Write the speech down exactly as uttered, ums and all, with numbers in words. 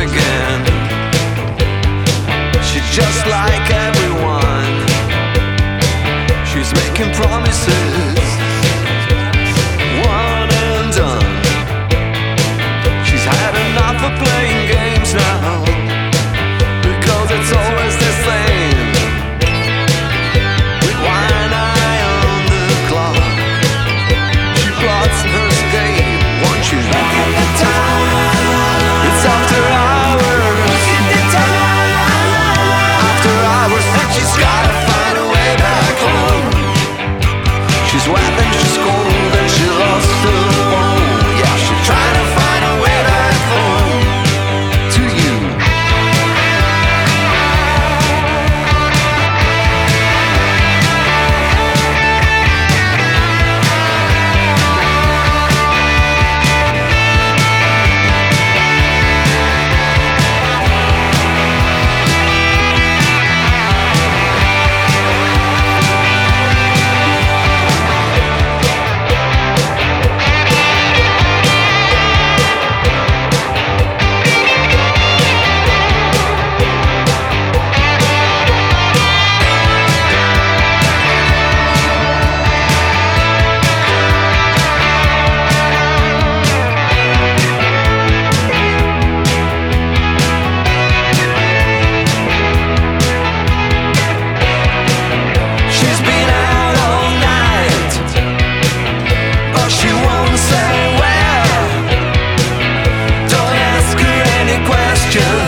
again. She's just like everyone. She's making promises, one and done. She's had enough of playing games now, because it's always the same. With one eye on the clock, she plots her escape. Won't you look at the time? It's after hours. After hours, and she's gotta find a way back home. She's wet and she's cold and she lost her phone. Yeah, she's trying to find a way back home to you. Just